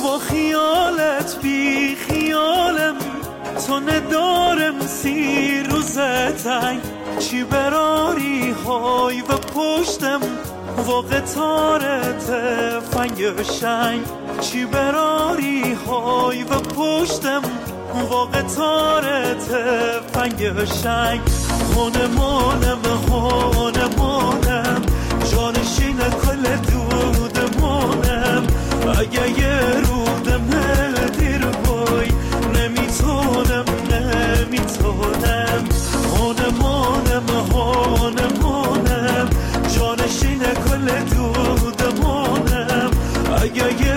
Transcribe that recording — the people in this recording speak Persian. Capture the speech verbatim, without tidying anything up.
با خیالت بی خیالم، تو ندارم سی روزه تنگ، چی براری های و پشتم و قطارت فنگ شنگ، چی براری های و پشتم و قطارت فنگ شنگ. هونمانم هونمانم جانشین کل دودمانم، اگه یه رودم دیر بای نمیتونم نمیتونم. هونمانم هونمانم جانشین کل دودمانم، اگه